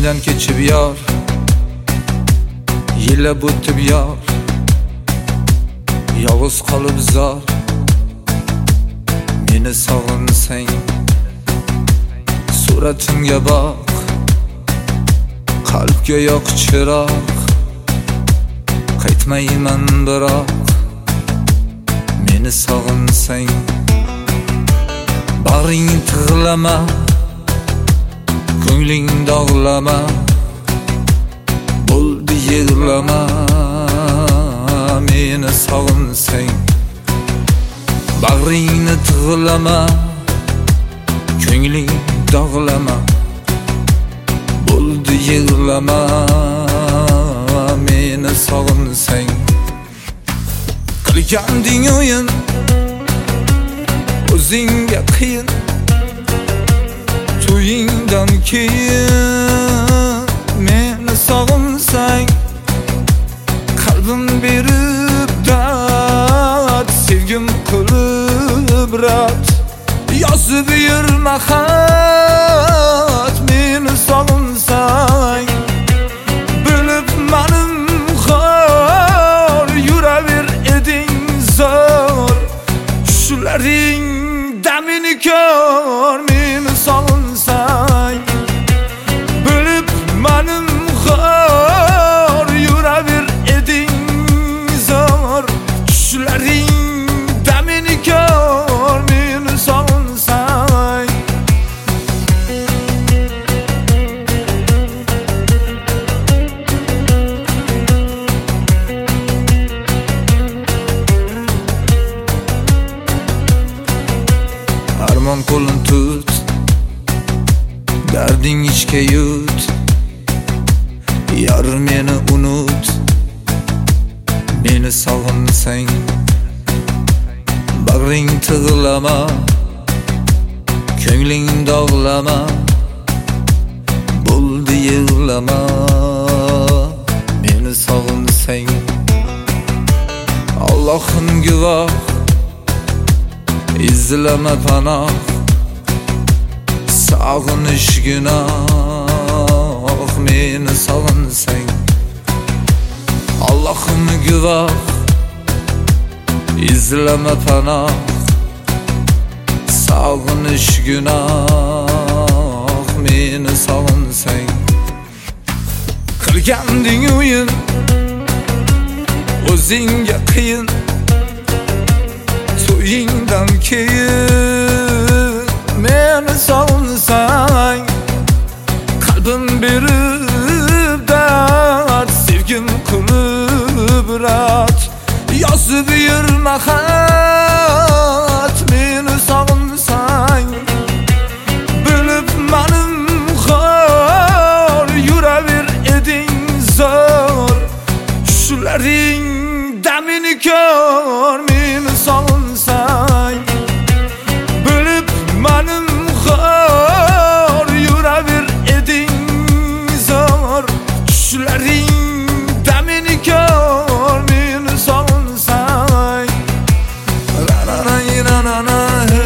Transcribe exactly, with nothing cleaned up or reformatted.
Ko'nglingdan kechib yor, yillab o'tib yor, yolg'iz qolib zor. Meni sog'insang suratimga boq, qalbga yoq chiroq. Qaytmayman biroq, meni sog'insang bag'ring tig'lama, ko'ngling dog'lama, bo'ldi yig'lama. Meni sog'insang bag'ringni tig'lama, ko'ngling dog'lama, bo'ldi yig'lama. Meni sog'insang qilganding o'yin, o'zingga qiyin. To'yingdan keyin meni sog'insang, qalbim berib dard, sevgim qilib rat. Yozib yurma xat, meni sog'insang, bilib manim xor, yuraver eding zor. Shularning damini ko'r, meni sog'insang, bilib manim xor, yuraver eding zor. Shularning damini ko'r, meni sog'insang. Armon qo'lin tut, darding ichga yut. Yar meni unut, meni sog'insang, bag'ring tig'lama, ko'ngling dog'lama, bo'ldi yig'lama. Meni sog'insang, Allohim guvoh, izlama panoh, sog'inish gunoh. Meni sog'insang, Allohim guvoh, izlama panoh, sog'inish gunoh. Meni sog'insang, qilganding o'yin, o'zingga qiyin. To'yingdan keyin meni sog'insang, qalbim berib dard, sevgim qilib rat. Yozib yurma xat, meni sog'insang, bilib manim xor, yuraver eding zor. Shularning damini ko'r, meni sog'insang, bilib manim xor, yuraver eding zor. Shularning damini ko'r, meni sog'insang. La la la la la la.